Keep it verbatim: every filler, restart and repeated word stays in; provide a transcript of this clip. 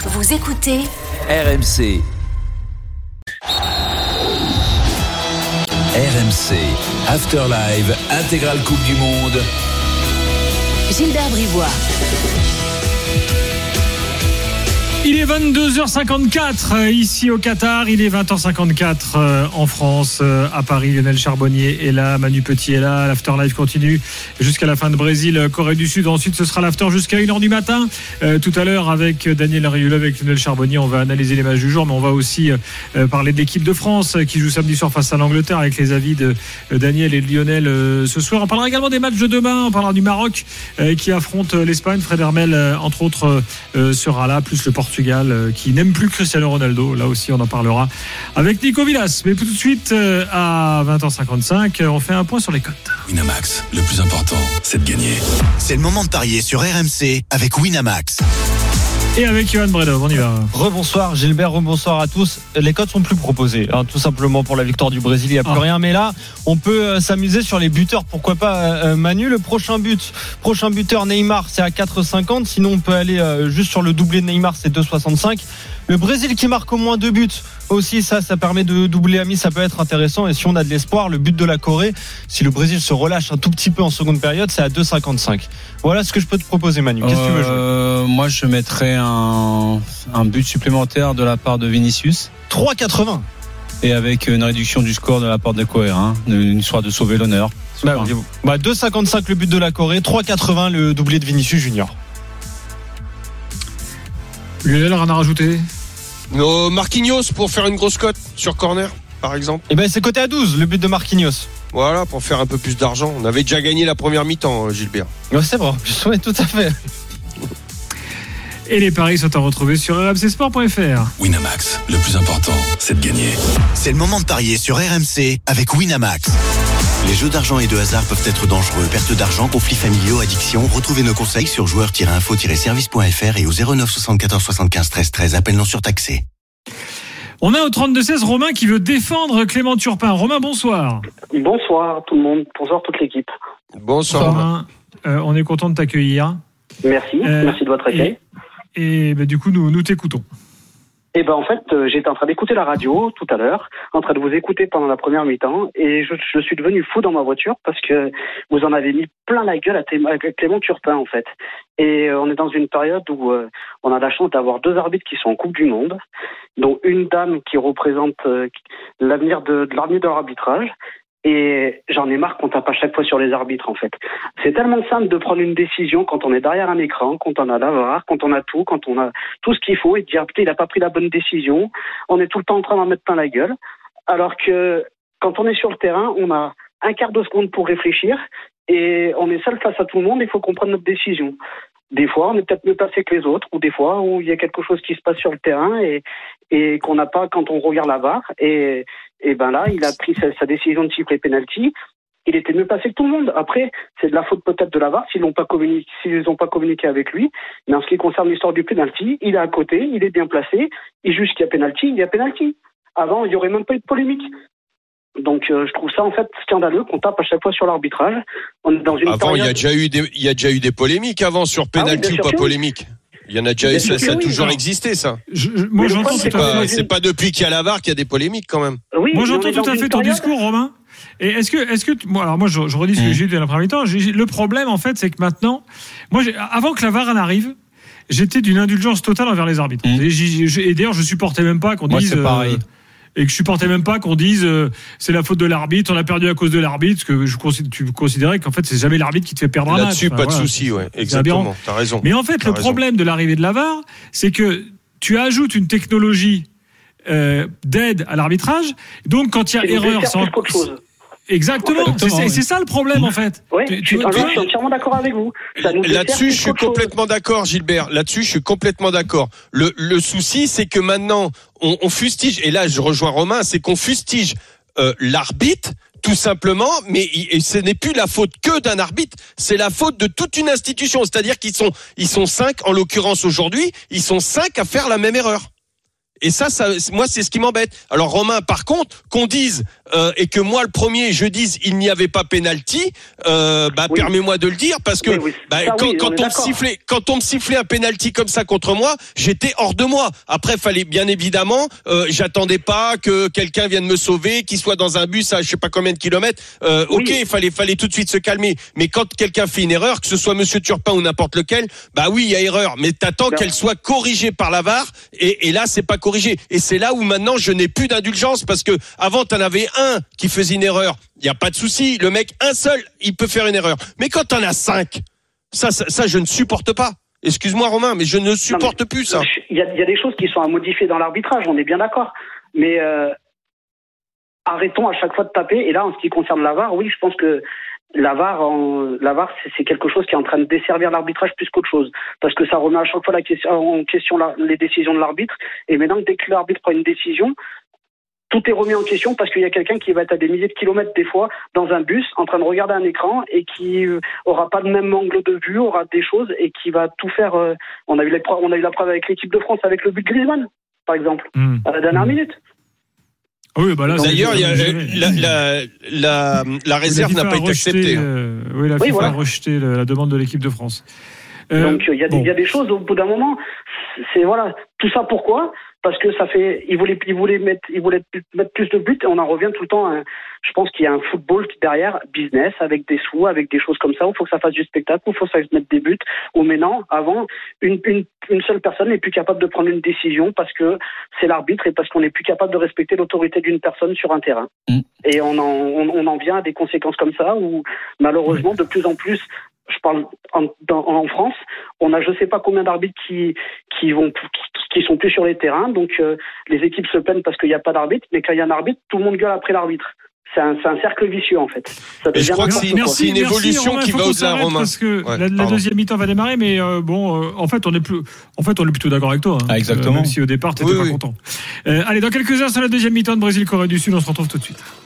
Vous écoutez R M C. R M C, After Live, intégrale Coupe du Monde. Gilbert Brivois. Il est vingt-deux heures cinquante-quatre ici au Qatar, il est vingt heures cinquante-quatre en France, à Paris. Lionel Charbonnier est là, Manu Petit est là, l'After Live continue jusqu'à la fin de Brésil, Corée du Sud. Ensuite ce sera l'After jusqu'à une heure du matin. Euh, tout à l'heure avec Daniel Riolo, avec Lionel Charbonnier, on va analyser les matchs du jour, mais on va aussi euh, parler de l'équipe de France qui joue samedi soir face à l'Angleterre, avec les avis de euh, Daniel et de Lionel euh, ce soir. On parlera également des matchs de demain, on parlera du Maroc euh, qui affronte l'Espagne. Fred Hermel euh, entre autres euh, sera là, plus le Portugal qui n'aime plus Cristiano Ronaldo. Là aussi on en parlera avec Nico Villas. Mais tout de suite à vingt heures cinquante-cinq, on fait un point sur les cotes. Winamax, le plus important c'est de gagner. C'est le moment de parier sur R M C avec Winamax. Et avec Johan Bredov, on y va. Rebonsoir Gilbert, rebonsoir à tous. Les cotes sont plus proposées, hein, tout simplement pour la victoire du Brésil, il n'y a plus ah. rien. Mais là, on peut euh, s'amuser sur les buteurs, pourquoi pas euh, Manu. Le prochain but, prochain buteur Neymar, c'est à quatre cinquante. Sinon, on peut aller euh, juste sur le doublé de Neymar, c'est deux soixante-cinq. Le Brésil qui marque au moins deux buts aussi, ça, ça permet de doubler à mi, ça peut être intéressant. Et si on a de l'espoir, le but de la Corée, si le Brésil se relâche un tout petit peu en seconde période, c'est à deux cinquante-cinq. Voilà ce que je peux te proposer, Manu. Qu'est-ce que tu veux jouer ? euh, Moi, je mettrais un, un but supplémentaire de la part de Vinicius. trois quatre-vingts. Et avec une réduction du score de la part de Corée, hein, une histoire de sauver l'honneur. Bah, bah, deux cinquante-cinq le but de la Corée, trois quatre-vingts le doublé de Vinicius Junior. Lionel, rien à rajouter ? No, Marquinhos pour faire une grosse cote sur corner, par exemple. Et ben c'est coté à douze le but de Marquinhos. Voilà, pour faire un peu plus d'argent. On avait déjà gagné la première mi-temps, Gilbert. Ouais, c'est vrai, je souhaite tout à fait. Et les paris sont à retrouver sur r m c sport point f r. Winamax, le plus important c'est de gagner. C'est le moment de parier sur R M C avec Winamax. Les jeux d'argent et de hasard peuvent être dangereux. Perte d'argent, conflits familiaux, addiction. Retrouvez nos conseils sur joueurs tiret info tiret service point f r et au zéro neuf soixante-quatorze soixante-quinze treize treize. Appel non surtaxé. On a au trente-deux seize Romain qui veut défendre Clément Turpin. Romain, bonsoir. Bonsoir tout le monde. Bonsoir toute l'équipe. Bonsoir Romain. Euh, on est content de t'accueillir. Merci. Euh, Merci de votre accueil. Et, et bah, du coup, nous, nous t'écoutons. Eh ben en fait, euh, j'étais en train d'écouter la radio tout à l'heure, en train de vous écouter pendant la première mi-temps, et je, je suis devenu fou dans ma voiture parce que vous en avez mis plein la gueule à, T- à Clément Turpin en fait. Et euh, on est dans une période où euh, on a la chance d'avoir deux arbitres qui sont en Coupe du Monde, dont une dame qui représente euh, l'avenir de, de l'avenir de l'arbitrage. Et j'en ai marre qu'on tape à chaque fois sur les arbitres, en fait. C'est tellement simple de prendre une décision quand on est derrière un écran, quand on a la V A R, quand on a tout, quand on a tout ce qu'il faut, et de dire, putain, il a pas pris la bonne décision. On est tout le temps en train d'en mettre plein la gueule. Alors que, quand on est sur le terrain, on a un quart de seconde pour réfléchir, et on est seul face à tout le monde, il faut qu'on prenne notre décision. Des fois, on est peut-être mieux placé que les autres, ou des fois, où il y a quelque chose qui se passe sur le terrain, et, et qu'on n'a pas quand on regarde la V A R, et, et ben là, il a pris sa, sa décision de siffler penalty. Il était mieux placé que tout le monde. Après, c'est de la faute peut-être de la V A R s'ils n'ont pas communiqué, s'ils n'ont pas communiqué avec lui. Mais en ce qui concerne l'histoire du penalty, il est à côté, il est bien placé, il juge qu'il y a penalty, il y a penalty. Avant, il n'y aurait même pas eu de polémique. Donc, euh, je trouve ça en fait scandaleux qu'on tape à chaque fois sur l'arbitrage. On est dans une avant, période... il y a déjà eu des, il y a déjà eu des polémiques avant sur penalty ah oui, ou pas polémique. Il y en a déjà eu, ça, ça a oui, toujours non. existé, ça. Je, je, moi, j'entends c'est, tout pas, à fait. c'est pas depuis qu'il y a la V A R qu'il y a des polémiques, quand même. Oui, moi, j'entends tout à fait ton période. discours, Romain. Et est-ce que, est-ce que, moi, alors moi, je, je redis ce que j'ai dit dans la première temps. Le problème, en fait, c'est que maintenant, moi, j'ai, avant que la V A R en arrive, j'étais d'une indulgence totale envers les arbitres. Mmh. Et, j'ai, j'ai, et d'ailleurs, je supportais même pas qu'on moi, dise. C'est pareil. Euh, et que je supportais même pas qu'on dise euh, c'est la faute de l'arbitre, on a perdu à cause de l'arbitre, parce que je considère, tu considérais qu'en fait c'est jamais l'arbitre qui te fait perdre un match. Là-dessus, enfin, pas voilà, de souci, ouais, exactement. T'as raison. Mais en fait, T'as le raison. problème de l'arrivée de la V A R, c'est que tu ajoutes une technologie euh, d'aide à l'arbitrage. Donc quand il y a erreur, c'est en... chose. Exactement, en fait, c'est, c'est, c'est ça le problème en fait. Oui, tu, je, tu, suis, tu, je suis entièrement d'accord avec vous. Ça nous Là-dessus, je suis complètement chose. d'accord, Gilbert. Là-dessus, je suis complètement d'accord. Le, le souci, c'est que maintenant, on, on fustige, et là, je rejoins Romain, c'est qu'on fustige euh, l'arbitre, tout simplement, mais et ce n'est plus la faute que d'un arbitre, c'est la faute de toute une institution. C'est-à-dire qu'ils sont, ils sont cinq, en l'occurrence aujourd'hui, ils sont cinq à faire la même erreur. Et ça, ça, moi, c'est ce qui m'embête. Alors, Romain, par contre, qu'on dise euh, et que moi, le premier, je dise il n'y avait pas penalty, euh, bah, oui. permets-moi de le dire, parce que oui, oui. Bah, ça, quand, oui, quand on, on me sifflait, quand on me sifflait un penalty comme ça contre moi, j'étais hors de moi. Après, fallait bien évidemment, euh, j'attendais pas que quelqu'un vienne me sauver, qu'il soit dans un bus à je sais pas combien de kilomètres. Euh, ok, il fallait, fallait tout de suite se calmer. Mais quand quelqu'un fait une erreur, que ce soit Monsieur Turpin ou n'importe lequel, bah oui, il y a erreur. Mais t'attends ben. qu'elle soit corrigée par la V A R, et, et là, c'est pas corrigé. Et c'est là où maintenant je n'ai plus d'indulgence, parce que avant t'en avais un qui faisait une erreur, il y a pas de souci, le mec un seul il peut faire une erreur, mais quand t'en as cinq, ça, ça ça je ne supporte pas. Excuse-moi Romain, mais je ne supporte non, plus ça. Il y a, il y a des choses qui sont à modifier dans l'arbitrage, on est bien d'accord, mais euh, arrêtons à chaque fois de taper. Et là, en ce qui concerne la V A R, oui, je pense que La V A R, en, la V A R, c'est quelque chose qui est en train de desservir l'arbitrage plus qu'autre chose, parce que ça remet à chaque fois la question, en question la, les décisions de l'arbitre. Et maintenant, dès que l'arbitre prend une décision, tout est remis en question, parce qu'il y a quelqu'un qui va être à des milliers de kilomètres des fois dans un bus, en train de regarder un écran, et qui euh, aura pas le même angle de vue, aura des choses, et qui va tout faire. Euh, on a eu les, on a eu la preuve avec l'équipe de France avec le but de Griezmann, par exemple, mmh. à la dernière mmh. minute. Oui, bah là, d'ailleurs, il y a, la, la, la, la réserve n'a pas été acceptée. Euh, oui, la FIFA oui, voilà. a rejeté la, la demande de l'équipe de France. Euh, Donc, il y a bon. des, il y a des choses, au bout d'un moment, c'est, voilà, tout ça pourquoi? Parce que ça fait, ils voulaient, ils voulaient mettre, ils voulaient mettre plus de buts, et on en revient tout le temps. Hein. Je pense qu'il y a un football derrière, business, avec des sous, avec des choses comme ça, où il faut que ça fasse du spectacle, où il faut que ça mettre des buts. Ou maintenant, avant, une, une, une seule personne n'est plus capable de prendre une décision parce que c'est l'arbitre, et parce qu'on n'est plus capable de respecter l'autorité d'une personne sur un terrain. Mmh. Et on en, on, on en vient à des conséquences comme ça, où malheureusement, de plus en plus, je parle en, dans, en France, on a je sais pas combien d'arbitres qui qui vont qui, qui sont plus sur les terrains, donc euh, les équipes se plaignent parce qu'il n'y a pas d'arbitre, mais quand il y a un arbitre, tout le monde gueule après l'arbitre. C'est un, c'est un cercle vicieux en fait. Ça je crois que c'est, merci, une évolution merci, qui va au-delà, Romain. Parce que ouais, la, la deuxième mi-temps va démarrer, mais euh, bon, euh, en fait, on est plus, en fait, on est plutôt d'accord avec toi. Hein, ah, exactement. Euh, même si au départ, t'étais oui, pas oui. content. Euh, allez, dans quelques heures, sur la deuxième mi-temps de Brésil-Corée du Sud, on se retrouve tout de suite.